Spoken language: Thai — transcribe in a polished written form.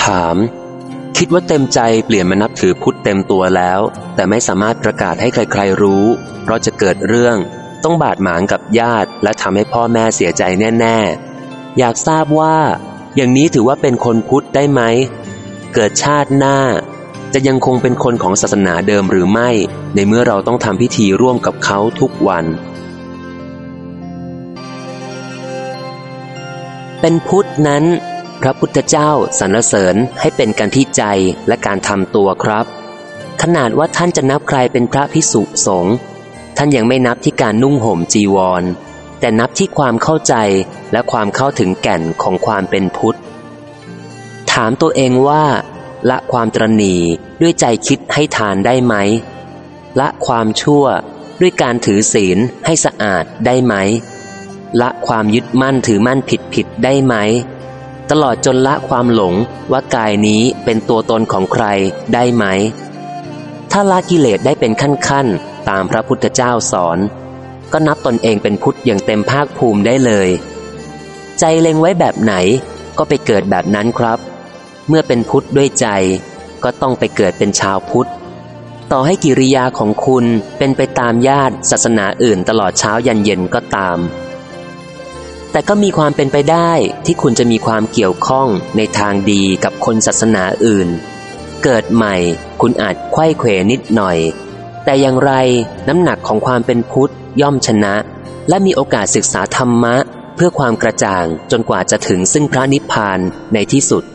ถามคิดว่าเต็มใจเปลี่ยนมานับถือพุทธเต็มตัวแล้วแต่ไม่สามารถประกาศให้ใครๆรู้เพราะจะเกิดเรื่องต้องบาดหมางกับญาติและทำให้พ่อแม่เสียใจแน่ๆอยากทราบว่าอย่างนี้ถือว่าเป็นคนพุทธได้ไหมเกิดชาติหน้าจะยังคงเป็นคนของศาสนาเดิมหรือไม่ในเมื่อเราต้องทำพิธีร่วมกับเขาทุกวันเป็นพุทธนั้นพระพุทธเจ้าสรรเสริญให้เป็นกันที่ใจและการทำตัวครับขนาดว่าท่านจะนับใครเป็นพระภิกษุสงฆ์ท่านยังไม่นับที่การนุ่งห่มจีวรแต่นับที่ความเข้าใจและความเข้าถึงแก่นของความเป็นพุทธถามตัวเองว่าละความตระหนี่ด้วยใจคิดให้ทานได้ไหมละความชั่วด้วยการถือศีลให้สะอาดได้ไหมละความยึดมั่นถือมั่นผิดได้ไหมตลอดจนละความหลงว่ากายนี้เป็นตัวตนของใครได้ไหมถ้าละกิเลสได้เป็นขั้นๆตามพระพุทธเจ้าสอนก็นับตนเองเป็นพุทธอย่างเต็มภาคภูมิได้เลยใจเล็งไว้แบบไหนก็ไปเกิดแบบนั้นครับเมื่อเป็นพุทธด้วยใจก็ต้องไปเกิดเป็นชาวพุทธต่อให้กิริยาของคุณเป็นไปตามญาติศาสนาอื่นตลอดเช้ายันเย็นก็ตามแต่ก็มีความเป็นไปได้ที่คุณจะมีความเกี่ยวข้องในทางดีกับคนศาสนาอื่นเกิดใหม่คุณอาจไขว้เขวนิดหน่อยแต่อย่างไรน้ำหนักของความเป็นพุทธย่อมชนะและมีโอกาสศึกษาธรรมะเพื่อความกระจ่างจนกว่าจะถึงซึ่งพระนิพพานในที่สุด